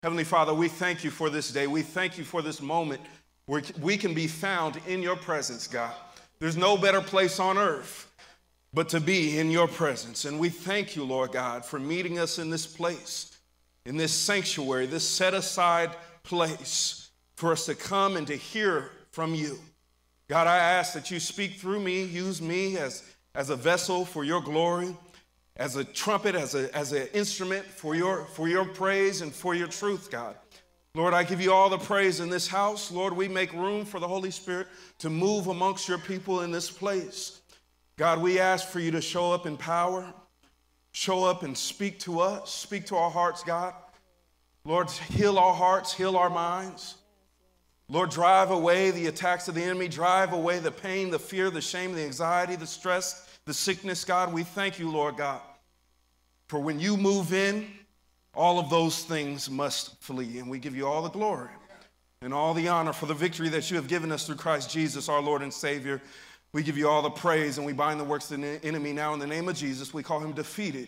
Heavenly Father, we thank you for this day. We thank you for this moment where we can be found in your presence, God. There's no better place on earth but to be in your presence. And we thank you, Lord God, for meeting us in this place, in this sanctuary, this set-aside place for us to come and to hear from you. God, I ask that you speak through me, use me as a vessel for your glory, as a trumpet, as an instrument for your praise and for your truth, God. Lord, I give you all the praise in this house. Lord, we make room for the Holy Spirit to move amongst your people in this place. God, we ask for you to show up in power, show up and speak to us, speak to our hearts, God. Lord, heal our hearts, heal our minds. Lord, drive away the attacks of the enemy, drive away the pain, the fear, the shame, the anxiety, the stress, the sickness, God. We thank you, Lord God, for when you move in, all of those things must flee. And we give you all the glory and all the honor for the victory that you have given us through Christ Jesus, our Lord and Savior. We give you all the praise, and we bind the works of the enemy now in the name of Jesus. We call him defeated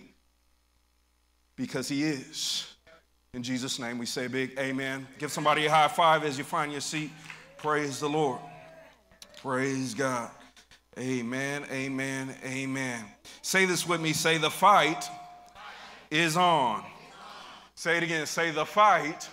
because he is. In Jesus' name, we say big amen. Give somebody a high five as you find your seat. Praise the Lord. Praise God. Amen, amen, amen. Say this with me. Say, the fight is on. Say it again. Say, the fight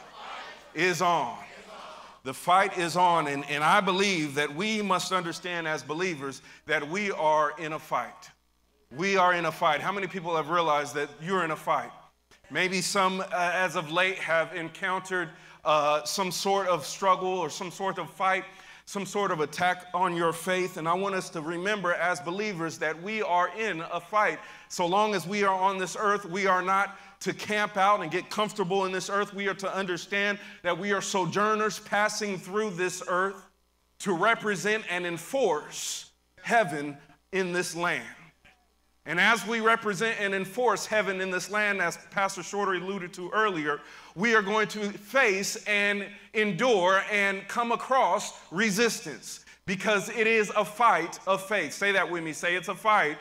is on. The fight is on, and I believe that we must understand as believers that we are in a fight. We are in a fight. How many people have realized that you're in a fight? Maybe some, as of late, have encountered some sort of struggle or some sort of fight, some sort of attack on your faith. And I want us to remember as believers that we are in a fight. So long as we are on this earth, we are not to camp out and get comfortable in this earth. We are to understand that we are sojourners passing through this earth to represent and enforce heaven in this land. And as we represent and enforce heaven in this land, as Pastor Shorter alluded to earlier, we are going to face and endure and come across resistance because it is a fight of faith. Say that with me. Say, it's a fight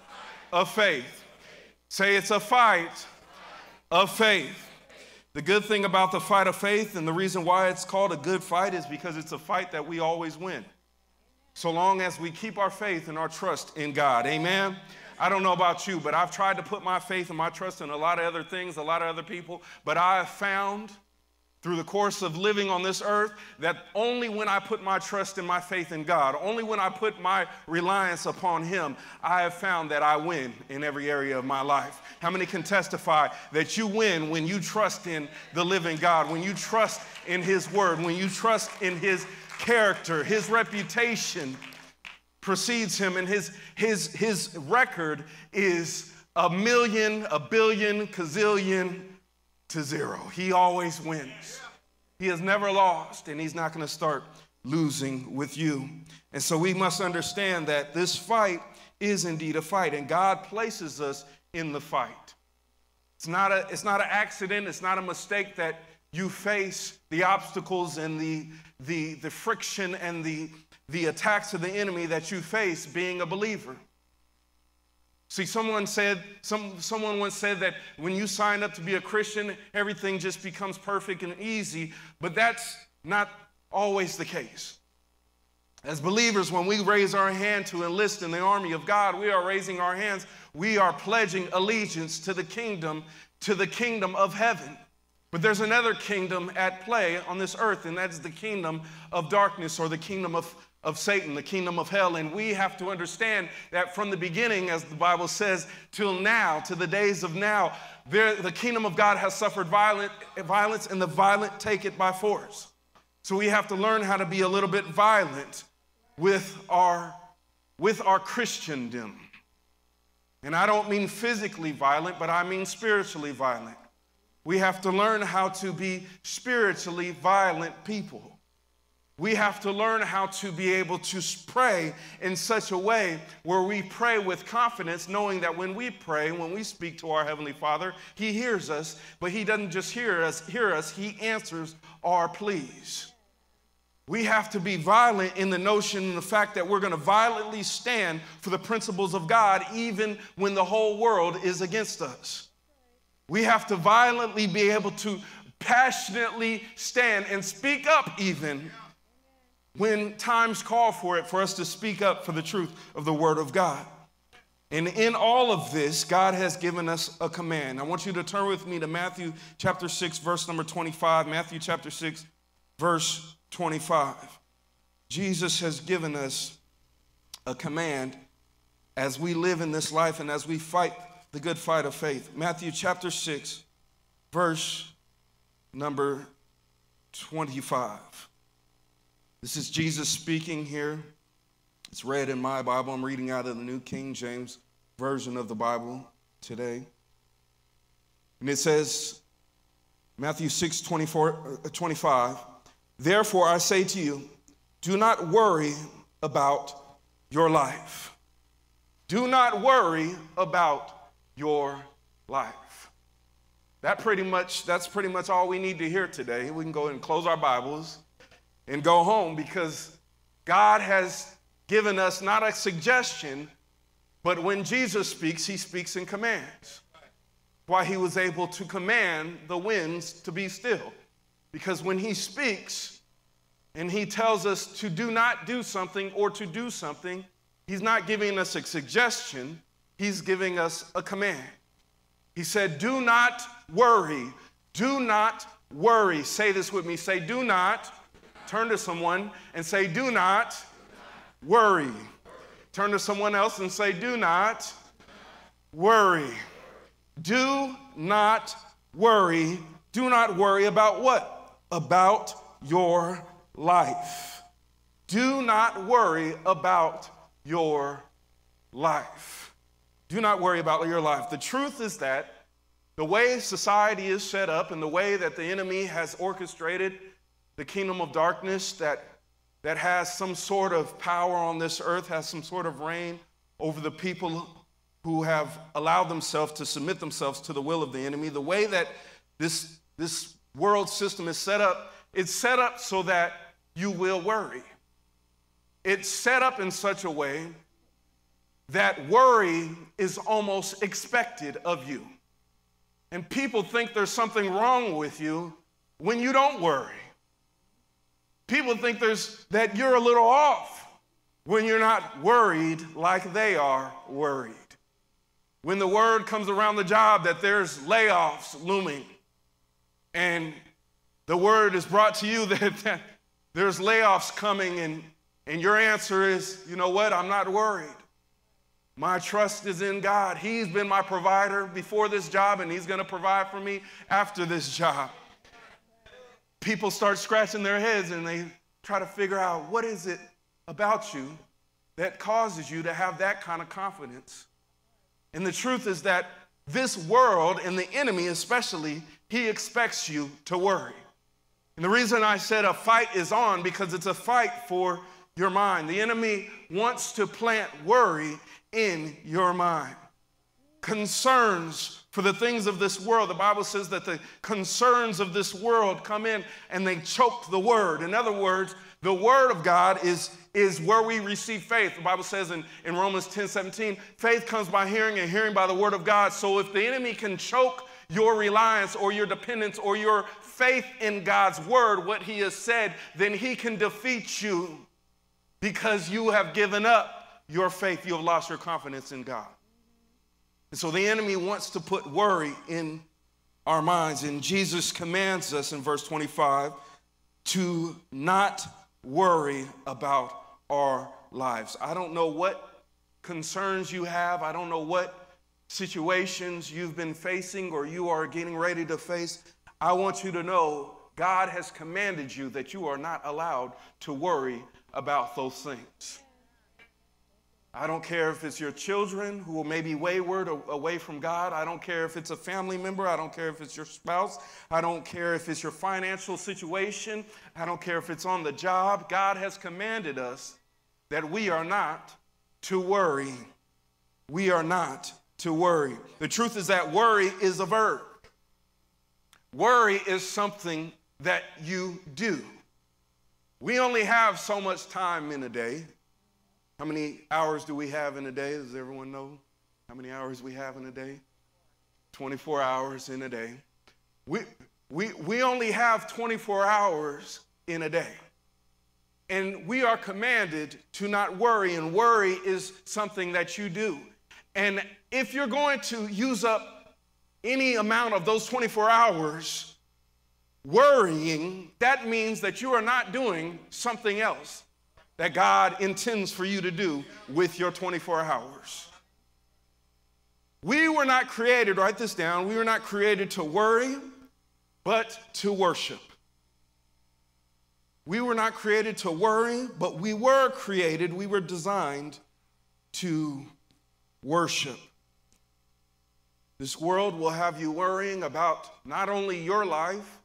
of faith. Say, it's a fight of faith. The good thing about the fight of faith, and the reason why it's called a good fight, is because it's a fight that we always win, so long as we keep our faith and our trust in God. Amen. I don't know about you, but I've tried to put my faith and my trust in a lot of other things, a lot of other people, but I have found through the course of living on this earth that only when I put my trust and my faith in God, only when I put my reliance upon him, I have found that I win in every area of my life. How many can testify that you win when you trust in the living God, when you trust in his word, when you trust in his character, his reputation precedes him, and his record is a million, a billion, gazillion to zero. He always wins. He has never lost, and he's not going to start losing with you. And so we must understand that this fight is indeed a fight, and God places us in the fight. It's not an accident. It's not a mistake that you face the obstacles and the friction and the attacks of the enemy that you face being a believer. See, someone once said that when you sign up to be a Christian, everything just becomes perfect and easy, but that's not always the case. As believers, when we raise our hand to enlist in the army of God, we are raising our hands. We are pledging allegiance to the kingdom of heaven. But there's another kingdom at play on this earth, and that's the kingdom of darkness, or the kingdom of Satan, the kingdom of hell. And we have to understand that from the beginning, as the Bible says, till now, to the days of now, the kingdom of God has suffered violence, and the violent take it by force. So we have to learn how to be a little bit violent with our Christendom. And I don't mean physically violent, but I mean spiritually violent. We have to learn how to be spiritually violent people. We have to learn how to be able to pray in such a way where we pray with confidence, knowing that when we pray, when we speak to our Heavenly Father, he hears us, but he doesn't just hear us, he answers our pleas. We have to be violent in the notion and the fact that we're going to violently stand for the principles of God even when the whole world is against us. We have to violently be able to passionately stand and speak up even when times call for it, for us to speak up for the truth of the Word of God. And in all of this, God has given us a command. I want you to turn with me to Matthew chapter 6, verse number 25. Matthew chapter 6, verse 25. Jesus has given us a command as we live in this life and as we fight the good fight of faith. Matthew chapter 6, verse number 25. This is Jesus speaking here. It's read in my Bible. I'm reading out of the New King James Version of the Bible today. And it says, Matthew 6, 25, therefore I say to you, do not worry about your life. Do not worry about your life. That's pretty much all we need to hear today. We can go and close our Bibles and go home, because God has given us not a suggestion, but when Jesus speaks, he speaks in commands. Why he was able to command the winds to be still. Because when he speaks and he tells us to do not do something or to do something, he's not giving us a suggestion, he's giving us a command. He said, do not worry. Do not worry. Say this with me. Say, do not. Turn to someone and say, do not worry. Turn to someone else and say, do not worry. Do not worry. Do not worry about what? About your life. Do not worry about your life. Do not worry about your life. The truth is that the way society is set up and the way that the enemy has orchestrated the kingdom of darkness that has some sort of power on this earth, has some sort of reign over the people who have allowed themselves to submit themselves to the will of the enemy. The way that this world system is set up, it's set up so that you will worry. It's set up in such a way that worry is almost expected of you. And people think there's something wrong with you when you don't worry. People think that you're a little off when you're not worried like they are worried. When the word comes around the job that there's layoffs looming, and the word is brought to you that there's layoffs coming, and your answer is, you know what, I'm not worried. My trust is in God. He's been my provider before this job, and he's going to provide for me after this job. People start scratching their heads and they try to figure out, what is it about you that causes you to have that kind of confidence? And the truth is that this world, and the enemy especially, he expects you to worry. And the reason I said a fight is on, because it's a fight for your mind. The enemy wants to plant worry in your mind. Concerns for the things of this world. The Bible says that the concerns of this world come in and they choke the word. In other words, the word of God is where we receive faith. The Bible says in Romans 10:17, faith comes by hearing and hearing by the word of God. So if the enemy can choke your reliance or your dependence or your faith in God's word, what he has said, then he can defeat you because you have given up your faith. You have lost your confidence in God. And so the enemy wants to put worry in our minds. And Jesus commands us in verse 25 to not worry about our lives. I don't know what concerns you have. I don't know what situations you've been facing or you are getting ready to face. I want you to know God has commanded you that you are not allowed to worry about those things. I don't care if it's your children who may be wayward or away from God. I don't care if it's a family member. I don't care if it's your spouse. I don't care if it's your financial situation. I don't care if it's on the job. God has commanded us that we are not to worry. We are not to worry. The truth is that worry is a verb. Worry is something that you do. We only have so much time in a day. How many hours do we have in a day? Does everyone know how many hours we have in a day? 24 hours in a day. We only have 24 hours in a day. And we are commanded to not worry, and worry is something that you do. And if you're going to use up any amount of those 24 hours worrying, that means that you are not doing something else that God intends for you to do with your 24 hours. We were not created, write this down, we were not created to worry, but to worship. We were not created to worry, but we were created, we were designed to worship. This world will have you worrying about not only your life,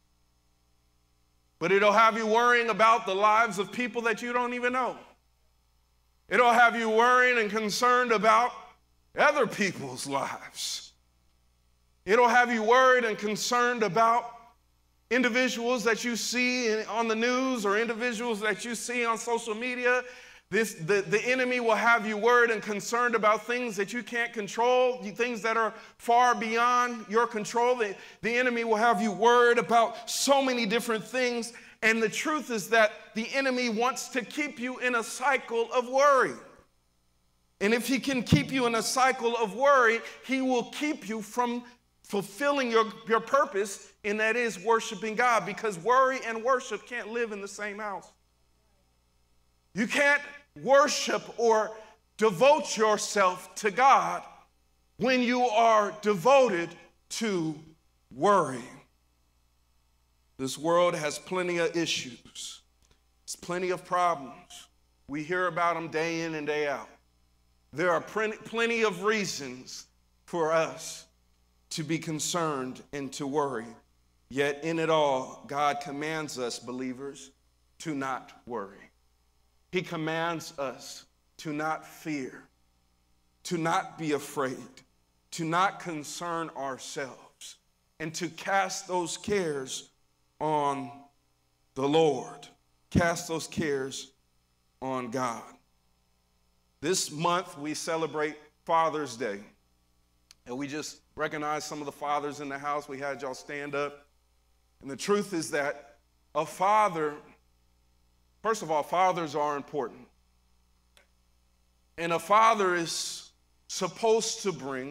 but it'll have you worrying about the lives of people that you don't even know. It'll have you worrying and concerned about other people's lives. It'll have you worried and concerned about individuals that you see on the news or individuals that you see on social media. The enemy will have you worried and concerned about things that you can't control, things that are far beyond your control. The enemy will have you worried about so many different things. And the truth is that the enemy wants to keep you in a cycle of worry. And if he can keep you in a cycle of worry, he will keep you from fulfilling your purpose, and that is worshiping God, because worry and worship can't live in the same house. You can't worship or devote yourself to God when you are devoted to worry. This world has plenty of issues. There's plenty of problems. We hear about them day in and day out. There are plenty of reasons for us to be concerned and to worry. Yet in it all, God commands us, believers, to not worry. He commands us to not fear, to not be afraid, to not concern ourselves, and to cast those cares on the Lord. Cast those cares on God. This month, we celebrate Father's Day. And we just recognize some of the fathers in the house. We had y'all stand up. And the truth is that a father, first of all, fathers are important. And a father is supposed to bring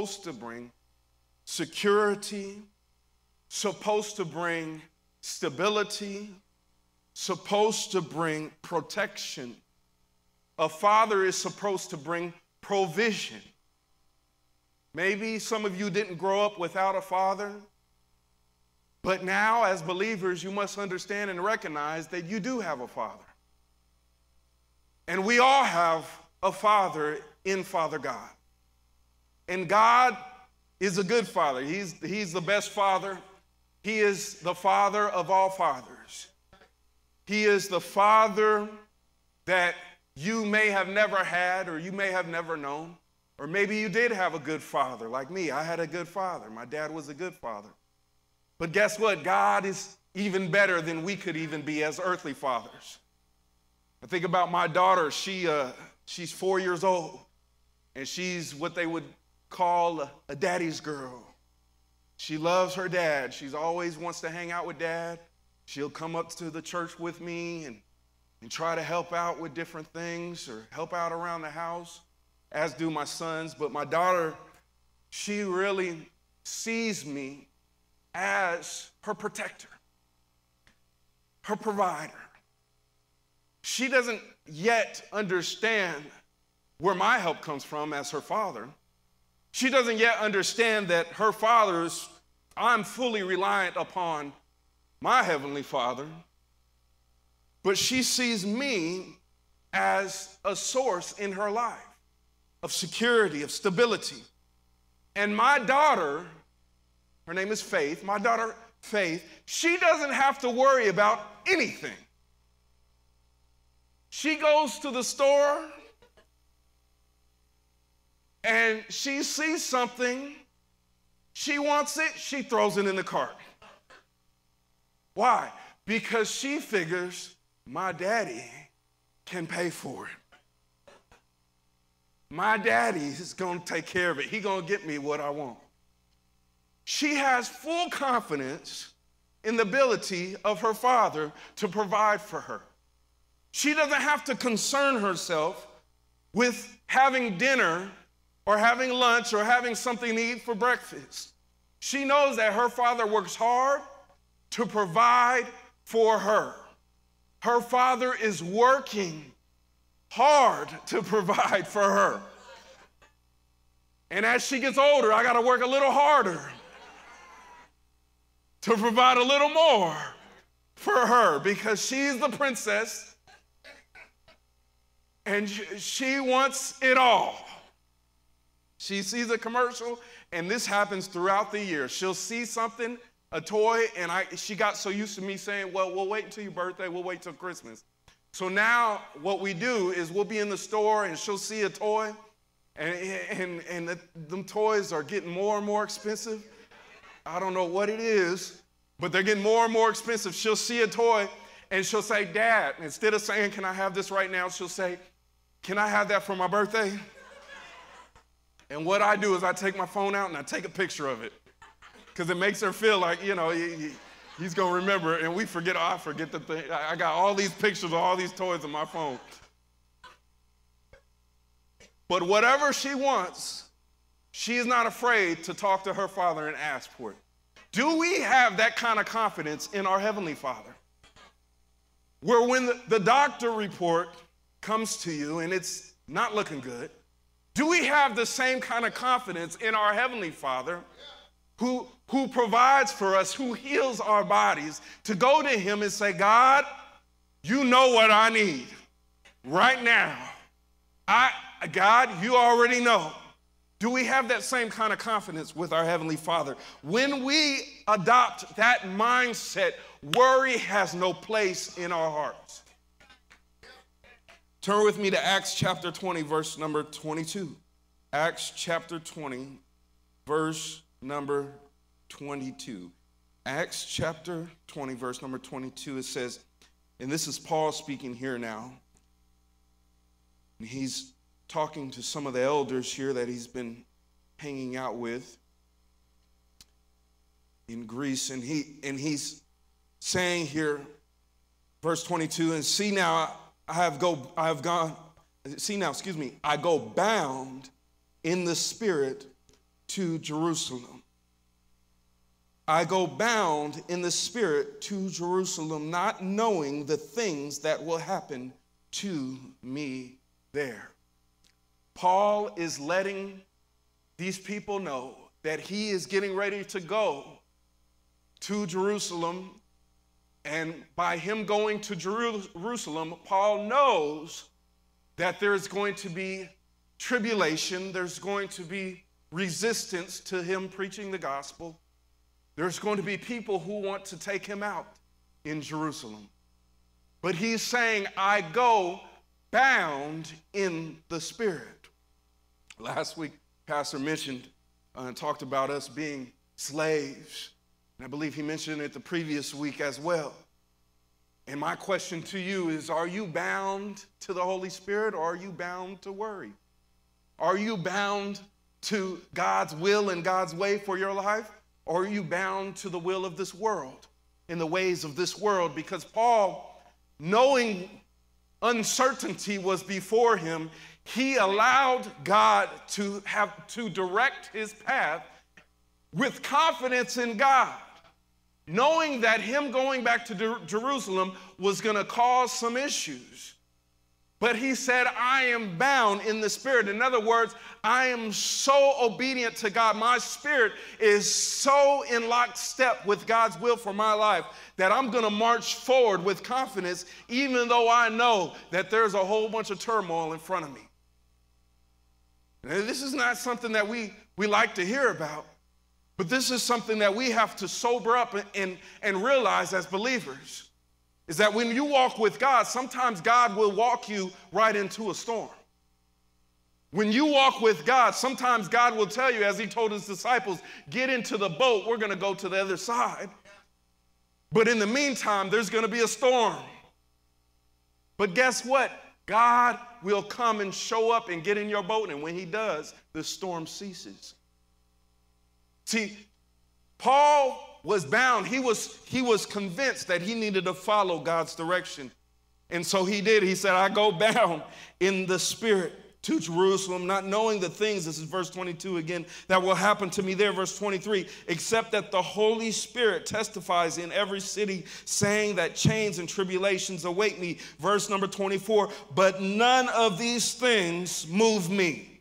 security, supposed to bring stability, supposed to bring protection. A father is supposed to bring provision. Maybe some of you didn't grow up without a father, but now as believers, you must understand and recognize that you do have a father. And we all have a father in Father God. And God is a good father. He's the best father. He is the father of all fathers. He is the father that you may have never had or you may have never known. Or maybe you did have a good father like me. I had a good father. My dad was a good father. But guess what? God is even better than we could even be as earthly fathers. I think about my daughter. She's 4 years old, and she's what they would call a daddy's girl. She loves her dad. She always wants to hang out with dad. She'll come up to the church with me and try to help out with different things or help out around the house, as do my sons. But my daughter, she really sees me as her protector, her provider. She doesn't yet understand where my help comes from as her father. She doesn't yet understand that her father's, I'm fully reliant upon my Heavenly Father. But she sees me as a source in her life of security, of stability. And my daughter, her name is Faith, my daughter Faith, she doesn't have to worry about anything. She goes to the store and she sees something, she wants it, she throws it in the cart. Why? Because she figures my daddy can pay for it. My daddy is going to take care of it. He's going to get me what I want. she has full confidence in the ability of her father to provide for her. She doesn't have to concern herself with having dinner or having lunch or having something to eat for breakfast. She knows that her father works hard to provide for her. Her father is working hard to provide for her. And as she gets older, I got to work a little harder to provide a little more for her, because she's the princess and she wants it all. She sees a commercial, and this happens throughout the year. She'll see something, a toy, and she got so used to me saying, well, we'll wait until your birthday, we'll wait till Christmas. So now what we do is we'll be in the store and she'll see a toy, and them toys are getting more and more expensive. I don't know what it is, but they're getting more and more expensive. She'll see a toy and she'll say, Dad, instead of saying, can I have this right now, she'll say, can I have that for my birthday? And what I do is I take my phone out and I take a picture of it, because it makes her feel like, you know, he's going to remember, and we forget, I forget the thing. I got all these pictures of all these toys on my phone. But whatever she wants, she is not afraid to talk to her father and ask for it. Do we have that kind of confidence in our Heavenly Father? Where when the doctor report comes to you and it's not looking good, do we have the same kind of confidence in our Heavenly Father who provides for us, who heals our bodies, to go to Him and say, God, you know what I need right now. God, you already know. Do we have that same kind of confidence with our Heavenly Father? When we adopt that mindset, worry has no place in our hearts. Turn with me to Acts chapter 20, verse number 22. Acts chapter 20, verse number 22. Acts chapter 20, verse number 22, it says, and this is Paul speaking here now. And he's talking to some of the elders here that he's been hanging out with in Greece. And he's saying here, verse 22, and see now, I go bound in the Spirit to Jerusalem. I go bound in the Spirit to Jerusalem, not knowing the things that will happen to me there. Paul is letting these people know that he is getting ready to go to Jerusalem. And by him going to Jerusalem, Paul knows that there's going to be tribulation, there's going to be resistance to him preaching the gospel. There's going to be people who want to take him out in Jerusalem. But he's saying, I go bound in the Spirit. Last week, Pastor mentioned and talked about us being slaves. And I believe he mentioned it the previous week as well. And my question to you is, are you bound to the Holy Spirit, or are you bound to worry? Are you bound to God's will and God's way for your life, or are you bound to the will of this world, in the ways of this world? Because Paul, knowing uncertainty was before him, he allowed God to direct his path with confidence in God, knowing that him going back to Jerusalem was going to cause some issues. But he said, I am bound in the Spirit. In other words, I am so obedient to God. My spirit is so in lockstep with God's will for my life that I'm going to march forward with confidence, even though I know that there's a whole bunch of turmoil in front of me. And this is not something that we like to hear about. But this is something that we have to sober up and realize as believers, is that when you walk with God, sometimes God will walk you right into a storm. When you walk with God, sometimes God will tell you, as he told his disciples, get into the boat, we're going to go to the other side. But in the meantime, there's going to be a storm. But guess what? God will come and show up and get in your boat, and when he does, the storm ceases. See, Paul was bound. He was convinced that he needed to follow God's direction. And so he did. He said, I go bound in the Spirit to Jerusalem, not knowing the things, this is verse 22 again, that will happen to me there, verse 23, except that the Holy Spirit testifies in every city, saying that chains and tribulations await me. Verse number 24, but none of these things move me.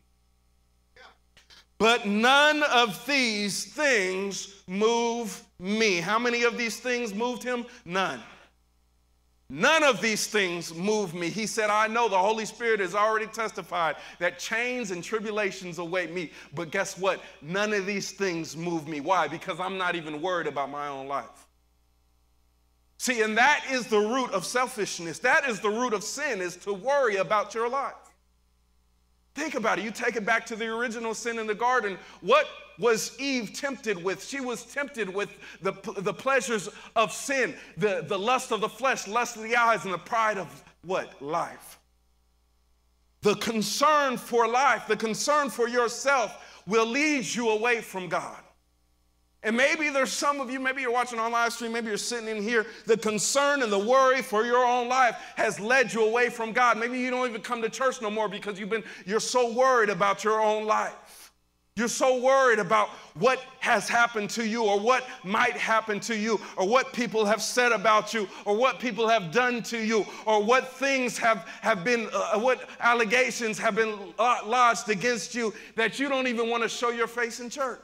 But none of these things move me. How many of these things moved him? None. None of these things move me. He said, I know the Holy Spirit has already testified that chains and tribulations await me. But guess what? None of these things move me. Why? Because I'm not even worried about my own life. See, and that is the root of selfishness. That is the root of sin, is to worry about your life. Think about it. You take it back to the original sin in the garden. What was Eve tempted with? She was tempted with the pleasures of sin, the lust of the flesh, lust of the eyes, and the pride of what? Life. The concern for life, the concern for yourself will lead you away from God. And maybe there's some of you, maybe you're watching on live stream, maybe you're sitting in here, the concern and the worry for your own life has led you away from God. Maybe you don't even come to church no more because you're so worried about your own life. You're so worried about what has happened to you or what might happen to you or what people have said about you or what people have done to you or what things have been, what allegations have been lodged against you that you don't even want to show your face in church.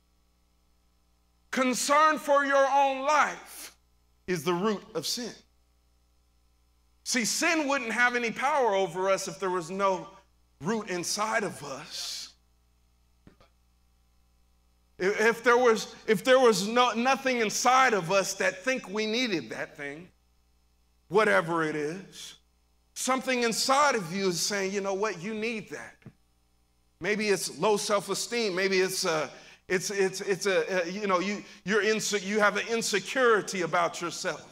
Concern for your own life is the root of sin. See, sin wouldn't have any power over us if there was no root inside of us. If there was nothing inside of us that think we needed that thing, whatever it is, something inside of you is saying, you know what, you need that. Maybe it's low self-esteem. Maybe you have an insecurity about yourself.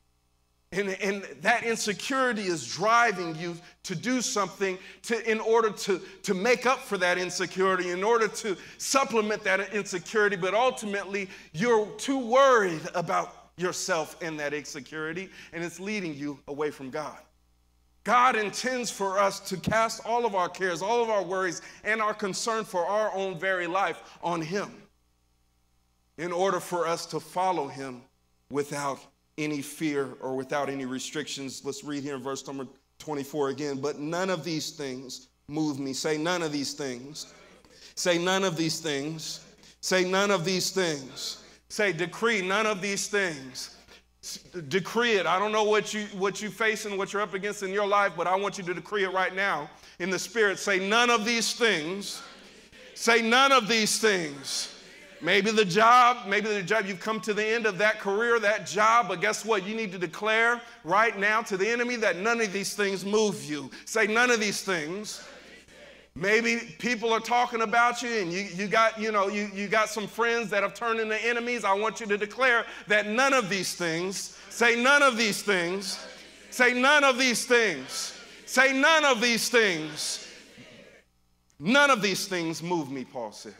And that insecurity is driving you to do something in order to make up for that insecurity, in order to supplement that insecurity, but ultimately you're too worried about yourself and that insecurity, and it's leading you away from God. God intends for us to cast all of our cares, all of our worries, and our concern for our own very life on Him in order for us to follow Him without any fear or without any restrictions. Let's read here in verse number 24 again. But none of these things move me. Say none of these things. Say none of these things. Say none of these things. Say decree none of these things. Decree it. I don't know what you face and what you're up against in your life, but I want you to decree it right now in the Spirit. Say none of these things. Say none of these things. Maybe the job, you've come to the end of that career, that job, but guess what? You need to declare right now to the enemy that none of these things move you. Say none of these things. Maybe people are talking about you and you got some friends that have turned into enemies. I want you to declare that none of these things. Say none of these things. Say none of these things. Say none of these things. None of these things move me, Paul said.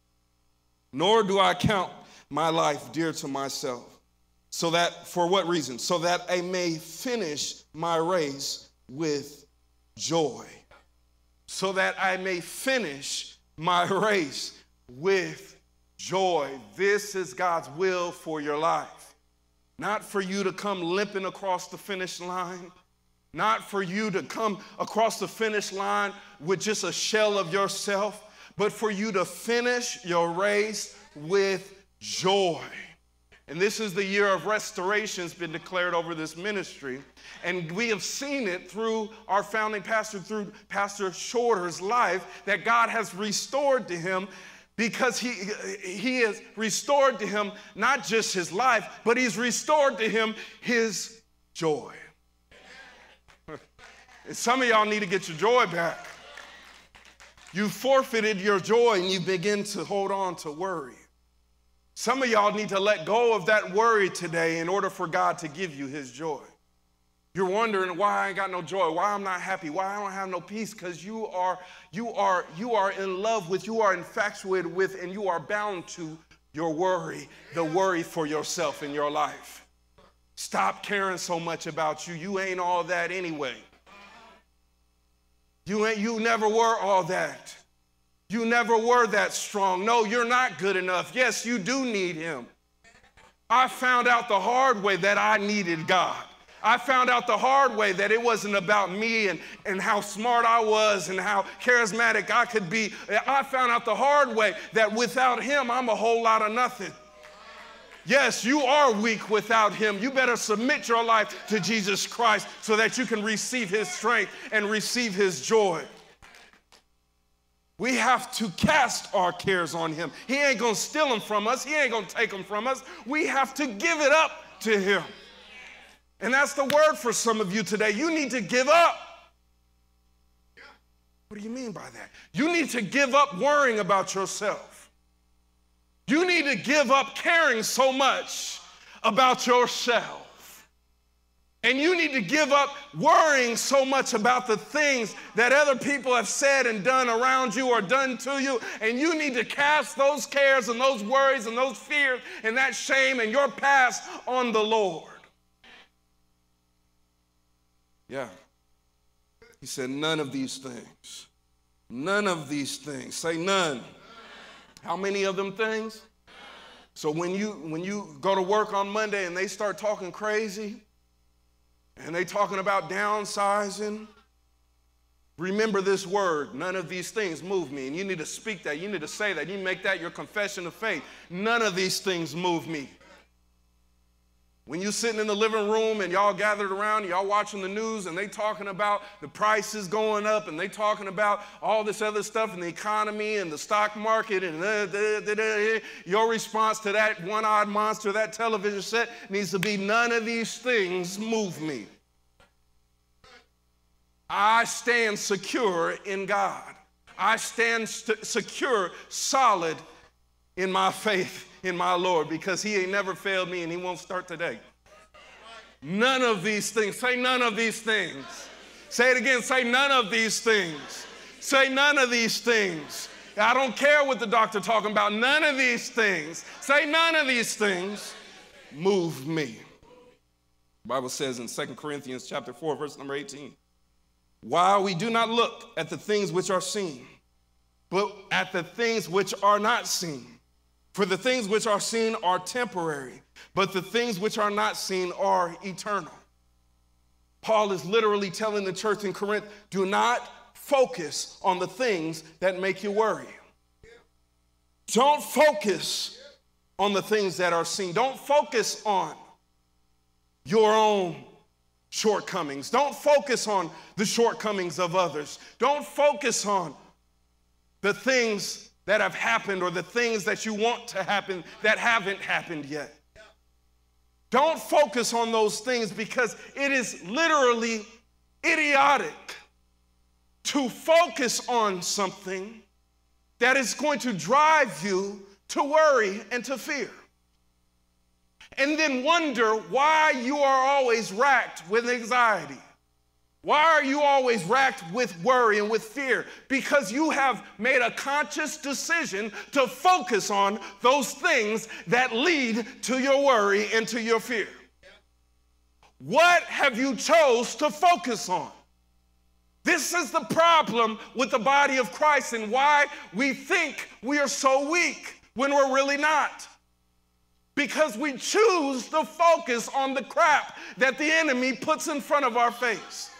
Nor do I count my life dear to myself. So that, for what reason? So that I may finish my race with joy. So that I may finish my race with joy. This is God's will for your life. Not for you to come limping across the finish line. Not for you to come across the finish line with just a shell of yourself, but for you to finish your race with joy. And this is the year of restoration has been declared over this ministry. And we have seen it through our founding pastor, through Pastor Shorter's life, that God has restored to him, because he has restored to him not just his life, but he's restored to him his joy. And some of y'all need to get your joy back. You forfeited your joy and you begin to hold on to worry. Some of y'all need to let go of that worry today in order for God to give you his joy. You're wondering why I ain't got no joy, why I'm not happy, why I don't have no peace, because you are in love with, you are infatuated with, and you are bound to your worry, the worry for yourself in your life. Stop caring so much about you. You ain't all that anyway. You never were all that. You never were that strong. No, you're not good enough. Yes, you do need him. I found out the hard way that I needed God. I found out the hard way that it wasn't about me and how smart I was and how charismatic I could be. I found out the hard way that without him, I'm a whole lot of nothing. Yes, you are weak without him. You better submit your life to Jesus Christ so that you can receive his strength and receive his joy. We have to cast our cares on him. He ain't going to steal them from us. He ain't going to take them from us. We have to give it up to him. And that's the word for some of you today. You need to give up. What do you mean by that? You need to give up worrying about yourself. You need to give up caring so much about yourself. And you need to give up worrying so much about the things that other people have said and done around you or done to you. And you need to cast those cares and those worries and those fears and that shame and your past on the Lord. Yeah. He said, none of these things. None of these things. Say none. How many of them things? So when you go to work on Monday and they start talking crazy and they talking about downsizing, remember this word, none of these things move me. And you need to speak that. You need to say that. You make that your confession of faith. None of these things move me. When you're sitting in the living room and y'all gathered around, y'all watching the news and they talking about the prices going up and they talking about all this other stuff in the economy and the stock market and your response to that one-eyed monster, that television set needs to be none of these things move me. I stand secure in God. I stand secure, solid in my faith in my Lord, because he ain't never failed me and he won't start today. None of these things. Say none of these things. Say it again. Say none of these things. Say none of these things. I don't care what the doctor talking about. None of these things. Say none of these things move me. The Bible says in 2 Corinthians chapter 4, verse number 18, while we do not look at the things which are seen, but at the things which are not seen. For the things which are seen are temporary, but the things which are not seen are eternal. Paul is literally telling the church in Corinth, do not focus on the things that make you worry. Don't focus on the things that are seen. Don't focus on your own shortcomings. Don't focus on the shortcomings of others. Don't focus on the things that have happened or the things that you want to happen that haven't happened yet. Don't focus on those things, because it is literally idiotic to focus on something that is going to drive you to worry and to fear. And then wonder why you are always racked with anxiety. Why are you always racked with worry and with fear? Because you have made a conscious decision to focus on those things that lead to your worry and to your fear. What have you chose to focus on? This is the problem with the body of Christ and why we think we are so weak when we're really not. Because we choose to focus on the crap that the enemy puts in front of our face.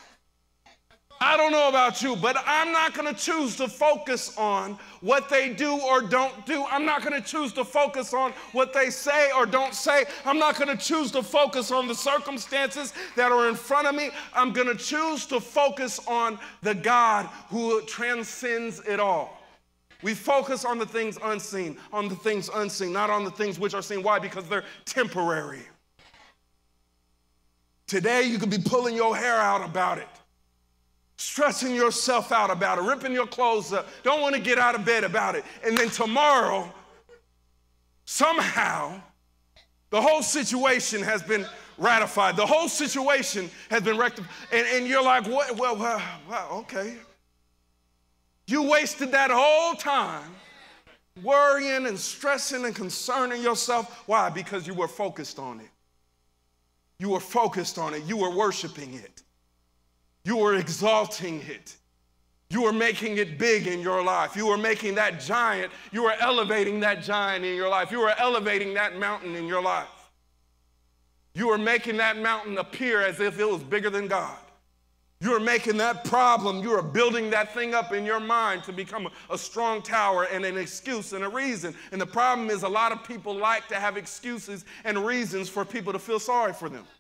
I don't know about you, but I'm not going to choose to focus on what they do or don't do. I'm not going to choose to focus on what they say or don't say. I'm not going to choose to focus on the circumstances that are in front of me. I'm going to choose to focus on the God who transcends it all. We focus on the things unseen, not on the things which are seen. Why? Because they're temporary. Today, you could be pulling your hair out about it, stressing yourself out about it, ripping your clothes up, don't want to get out of bed about it. And then tomorrow, somehow, the whole situation has been ratified. The whole situation has been rectified. And you're like, what? Well, okay. You wasted that whole time worrying and stressing and concerning yourself. Why? Because you were focused on it. You were focused on it. You were worshiping it. You were exalting it. You were making it big in your life. You were making that giant. You were elevating that giant in your life. You were elevating that mountain in your life. You were making that mountain appear as if it was bigger than God. You were making that problem, you were building that thing up in your mind to become a strong tower and an excuse and a reason. And the problem is a lot of people like to have excuses and reasons for people to feel sorry for them.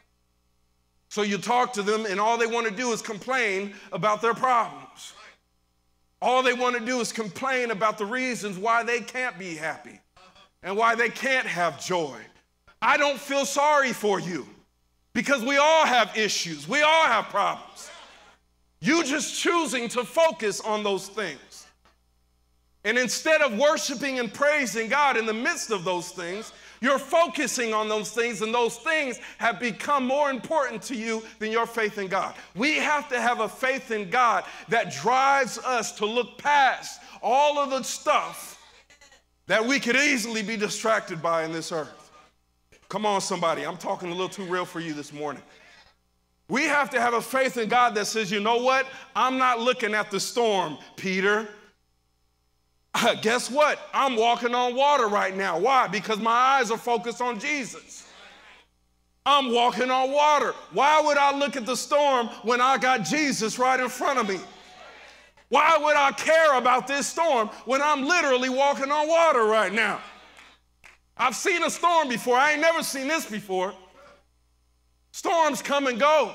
So you talk to them and all they want to do is complain about their problems. All they want to do is complain about the reasons why they can't be happy and why they can't have joy. I don't feel sorry for you because we all have issues. We all have problems. You just choosing to focus on those things. And instead of worshiping and praising God in the midst of those things, you're focusing on those things, and those things have become more important to you than your faith in God. We have to have a faith in God that drives us to look past all of the stuff that we could easily be distracted by in this earth. Come on, somebody. I'm talking a little too real for you this morning. We have to have a faith in God that says, you know what? I'm not looking at the storm, Peter. Guess what? I'm walking on water right now. Why? Because my eyes are focused on Jesus. I'm walking on water. Why would I look at the storm when I got Jesus right in front of me? Why would I care about this storm when I'm literally walking on water right now? I've seen a storm before. I ain't never seen this before. Storms come and go.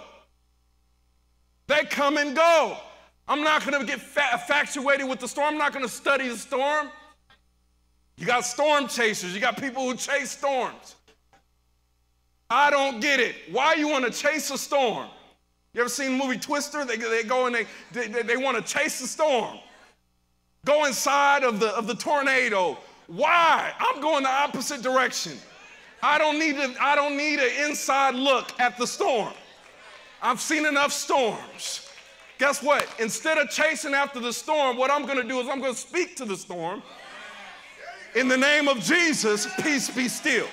They come and go. I'm not going to get infatuated with the storm. I'm not going to study the storm. You got storm chasers. You got people who chase storms. I don't get it. Why you want to chase a storm? You ever seen the movie Twister? They go and they want to chase the storm. Go inside of the tornado. Why? I'm going the opposite direction. I don't need an inside look at the storm. I've seen enough storms. Guess what? Instead of chasing after the storm, what I'm going to do is I'm going to speak to the storm. In the name of Jesus, peace be still.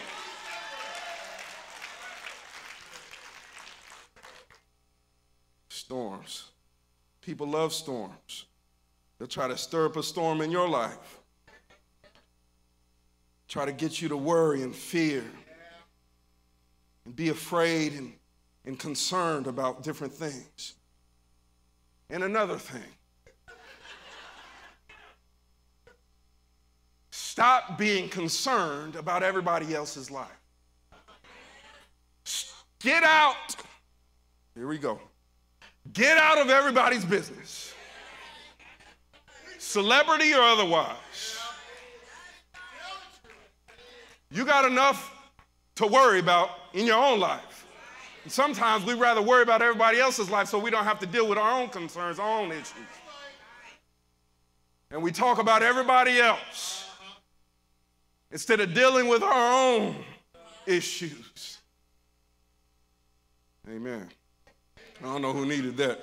Storms. People love storms. They'll try to stir up a storm in your life. Try to get you to worry and fear and be afraid and concerned about different things. And another thing, stop being concerned about everybody else's life. Get out. Here we go. Get out of everybody's business, celebrity or otherwise. You got enough to worry about in your own life. And sometimes we'd rather worry about everybody else's life so we don't have to deal with our own concerns, our own issues. And we talk about everybody else instead of dealing with our own issues. Amen. I don't know who needed that.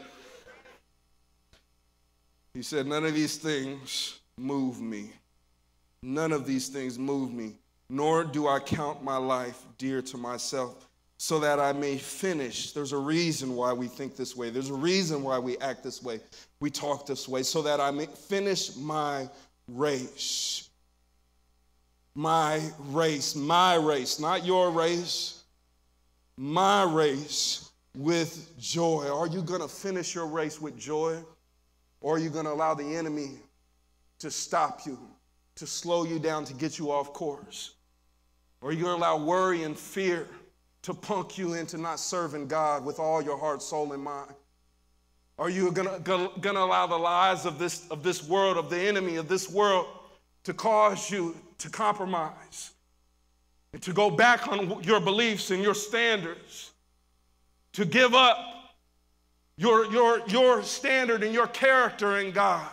He said, none of these things move me. None of these things move me, nor do I count my life dear to myself, so that I may finish. There's a reason why we think this way. There's a reason why we act this way. We talk this way, so that I may finish my race. My race, not your race, my race with joy. Are you going to finish your race with joy? Or are you going to allow the enemy to stop you, to slow you down, to get you off course? Or are you going to allow worry and fear to punk you into not serving God with all your heart, soul, and mind? Are you gonna allow the lies of this world, of the enemy of this world, to cause you to compromise and to go back on your beliefs and your standards, to give up your standard and your character in God?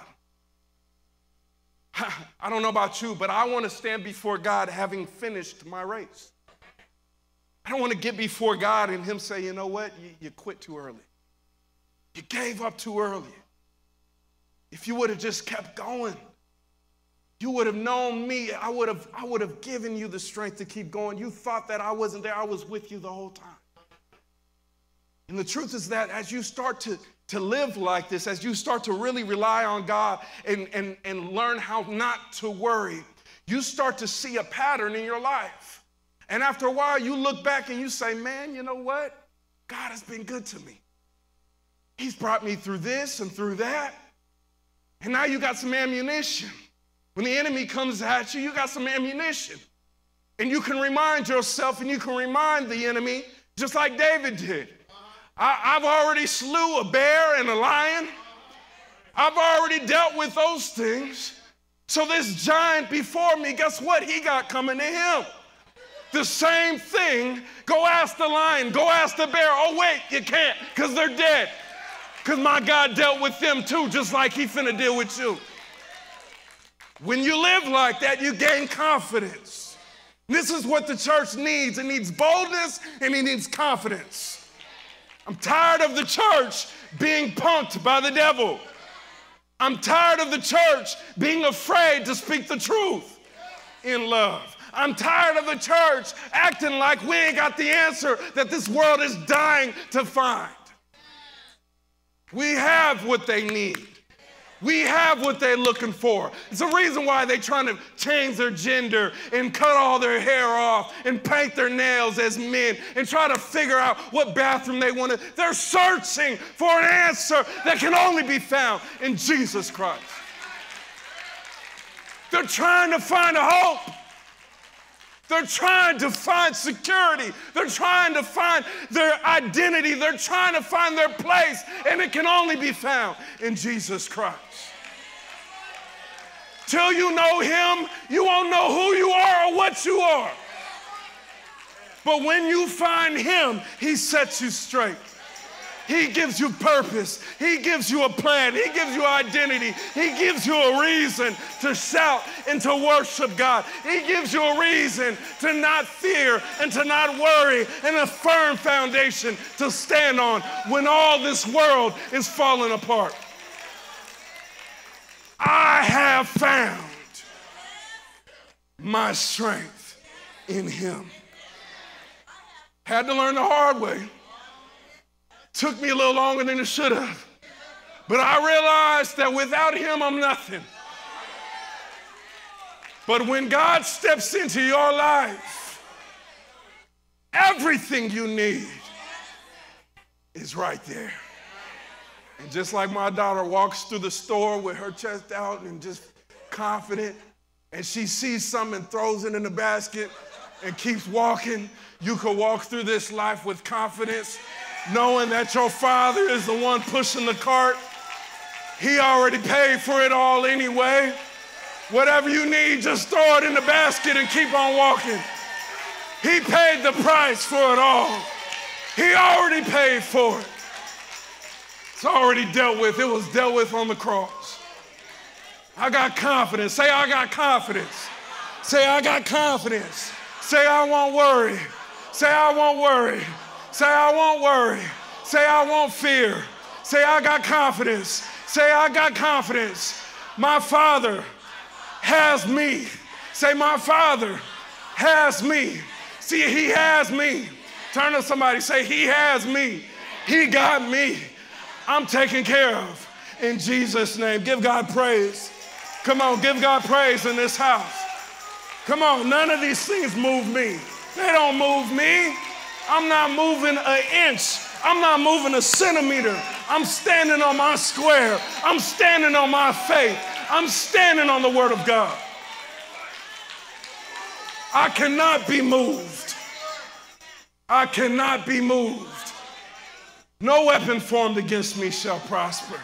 I don't know about you, but I want to stand before God having finished my race. I don't want to get before God and him say, you know what, you quit too early. You gave up too early. If you would have just kept going, you would have known me. I would have given you the strength to keep going. You thought that I wasn't there. I was with you the whole time. And the truth is that as you start to live like this, as you start to really rely on God and learn how not to worry, you start to see a pattern in your life. And after a while, you look back and you say, man, you know what? God has been good to me. He's brought me through this and through that. And now you got some ammunition. When the enemy comes at you, you got some ammunition. And you can remind yourself and you can remind the enemy, just like David did. I've already slew a bear and a lion. I've already dealt with those things. So this giant before me, guess what he got coming to him? The same thing. Go ask the lion, go ask the bear. Oh wait, you can't, because they're dead. Because my God dealt with them too, just like he finna deal with you. When you live like that, you gain confidence. This is what the church needs. It needs boldness and it needs confidence. I'm tired of the church being punked by the devil. I'm tired of the church being afraid to speak the truth in love. I'm tired of the church acting like we ain't got the answer that this world is dying to find. We have what they need. We have what they're looking for. It's the reason why they're trying to change their gender and cut all their hair off and paint their nails as men and try to figure out what bathroom they want to. They're searching for an answer that can only be found in Jesus Christ. They're trying to find a hope. They're trying to find security. They're trying to find their identity. They're trying to find their place, and it can only be found in Jesus Christ. Till you know him, you won't know who you are or what you are. But when you find him, he sets you straight. He gives you purpose. He gives you a plan. He gives you identity. He gives you a reason to shout and to worship God. He gives you a reason to not fear and to not worry, and a firm foundation to stand on when all this world is falling apart. I have found my strength in him. Had to learn the hard way. Took me a little longer than it should have. But I realized that without him, I'm nothing. But when God steps into your life, everything you need is right there. And just like my daughter walks through the store with her chest out and just confident, and she sees something and throws it in the basket and keeps walking, you could walk through this life with confidence, knowing that your Father is the one pushing the cart. He already paid for it all anyway. Whatever you need, just throw it in the basket and keep on walking. He paid the price for it all. He already paid for it. It's already dealt with. It was dealt with on the cross. I got confidence. Say, I got confidence. Say, I got confidence. Say, I won't worry. Say, I won't worry. Say, I won't worry. Say, I won't fear. Say, I got confidence. Say, I got confidence. My Father has me. Say, my Father has me. See, he has me. Turn to somebody, say, he has me. He got me. I'm taken care of. In Jesus' name, give God praise. Come on, give God praise in this house. Come on, none of these things move me. They don't move me. I'm not moving an inch. I'm not moving a centimeter. I'm standing on my square. I'm standing on my faith. I'm standing on the word of God. I cannot be moved. I cannot be moved. No weapon formed against me shall prosper.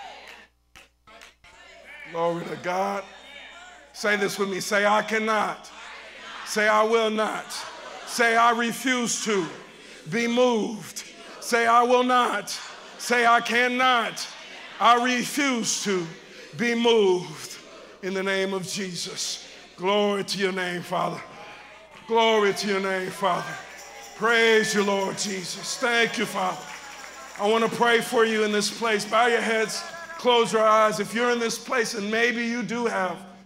Glory to God. Say this with me. Say, I cannot. Say, I will not. Say, I refuse to be moved. Say, I will not. Say, I cannot. I refuse to be moved in the name of Jesus. Glory to your name, Father. Glory to your name, Father. Praise you, Lord Jesus. Thank you, Father. I want to pray for you in this place. Bow your heads, close your eyes. If you're in this place and maybe you do have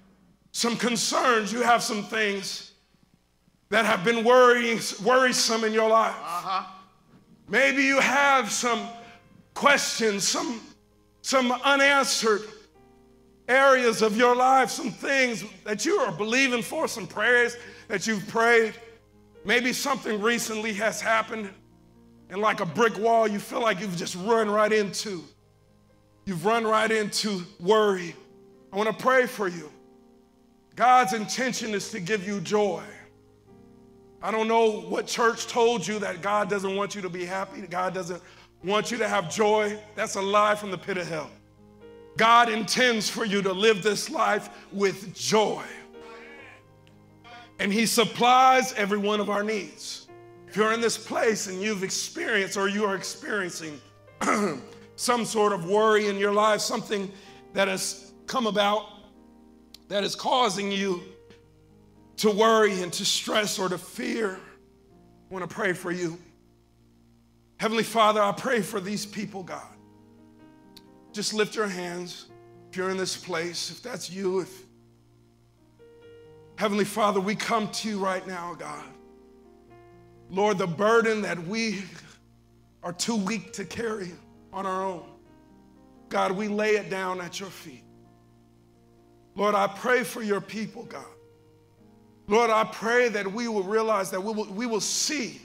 some concerns. You have some things that have been worrisome in your life. Maybe you have some questions, some unanswered areas of your life, some things that you are believing for, some prayers that you've prayed. Maybe something recently has happened, and like a brick wall, you feel like you've just run right into. You've run right into worry. I want to pray for you. God's intention is to give you joy. I don't know what church told you that God doesn't want you to be happy, that God doesn't want you to have joy. That's a lie from the pit of hell. God intends for you to live this life with joy. And he supplies every one of our needs. If you're in this place and you've experienced or you are experiencing some sort of worry in your life, something that has come about that is causing you to worry and to stress or to fear, I want to pray for you. Heavenly Father, I pray for these people, God. Just lift your hands if you're in this place, if that's you. Heavenly Father, we come to you right now, God. Lord, the burden that we are too weak to carry on our own, God, we lay it down at your feet. Lord, I pray for your people, God. Lord, I pray that we will realize that we will see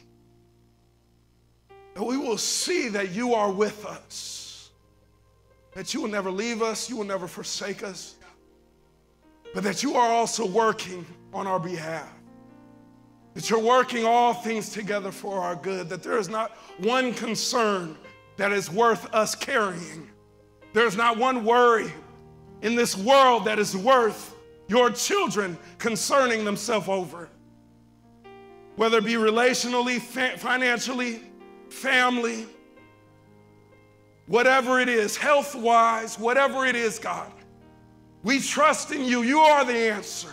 that you are with us, that you will never leave us, you will never forsake us, but that you are also working on our behalf, that you're working all things together for our good, that there is not one concern that is worth us carrying. There's not one worry in this world that is worth your children concerning themselves over. Whether it be relationally, financially, family, whatever it is, health-wise, whatever it is, God, we trust in you. You are the answer.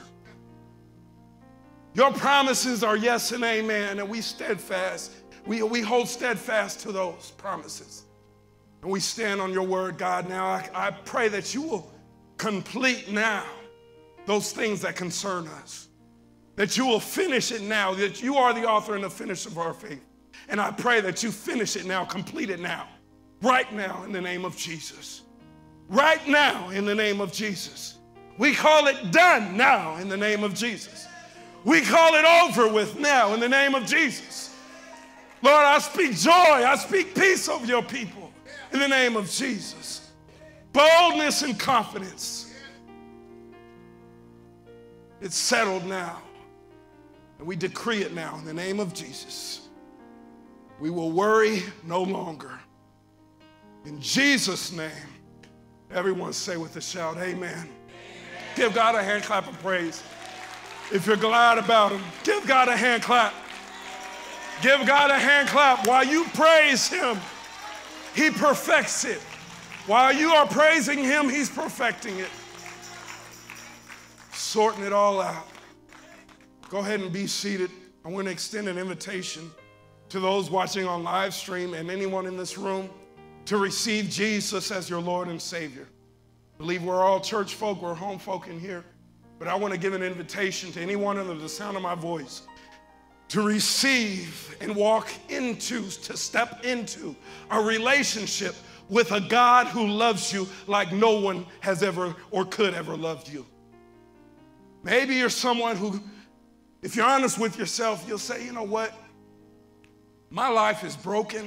Your promises are yes and amen, and we steadfast. We hold steadfast to those promises. And we stand on your word, God. Now I pray that you will complete now those things that concern us, that you will finish it now, that you are the author and the finisher of our faith. And I pray that you finish it now, complete it now, right now in the name of Jesus. Right now in the name of Jesus. We call it done now in the name of Jesus. We call it over with now in the name of Jesus. Lord, I speak joy, I speak peace over your people in the name of Jesus. Boldness and confidence. It's settled now. And we decree it now in the name of Jesus. We will worry no longer. In Jesus' name, everyone say with a shout, amen. Amen. Give God a hand clap of praise. If you're glad about him, give God a hand clap. Give God a hand clap. While you praise him, he perfects it. While you are praising him, he's perfecting it. Sorting it all out. Go ahead and be seated. I want to extend an invitation to those watching on live stream and anyone in this room to receive Jesus as your Lord and Savior. I believe we're all church folk, we're home folk in here, but I want to give an invitation to anyone under the sound of my voice to receive and walk into, to step into a relationship with a God who loves you like no one has ever or could ever loved you. Maybe you're someone who, if you're honest with yourself, you'll say, you know what? My life is broken.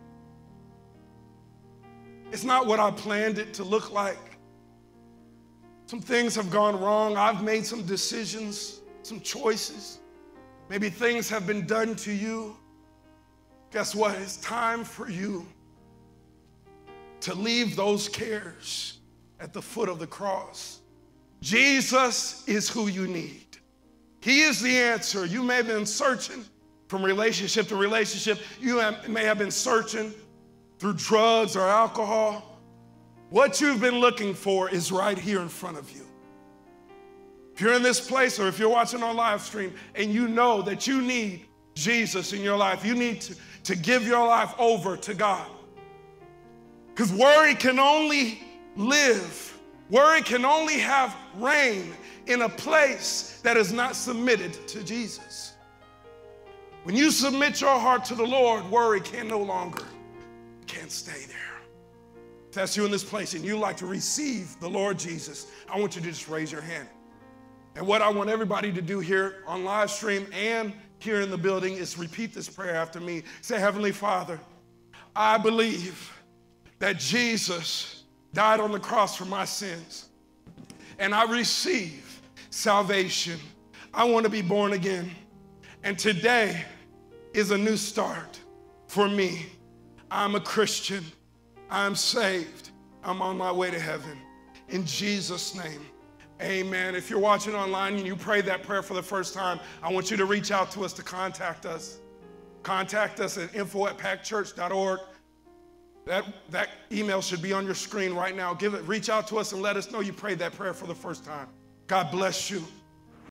It's not what I planned it to look like. Some things have gone wrong. I've made some decisions, some choices. Maybe things have been done to you. Guess what? It's time for you to leave those cares at the foot of the cross. Jesus is who you need. He is the answer. You may have been searching from relationship to relationship. You may have been searching through drugs or alcohol. What you've been looking for is right here in front of you. If you're in this place or if you're watching on live stream and you know that you need Jesus in your life, you need to give your life over to God. Because worry can only live Worry can only have reign in a place that is not submitted to Jesus. When you submit your heart to the Lord, worry can't stay there. If that's you in this place and you like to receive the Lord Jesus, I want you to just raise your hand. And what I want everybody to do here on live stream and here in the building is repeat this prayer after me. Say, Heavenly Father, I believe that Jesus died on the cross for my sins, and I receive salvation. I want to be born again, and today is a new start for me. I'm a Christian. I'm saved. I'm on my way to heaven. In Jesus' name, amen. If you're watching online and you prayed that prayer for the first time, I want you to reach out to us to contact us. Contact us at info@packedchurch.org. That email should be on your screen right now. Reach out to us and let us know you prayed that prayer for the first time. God bless you.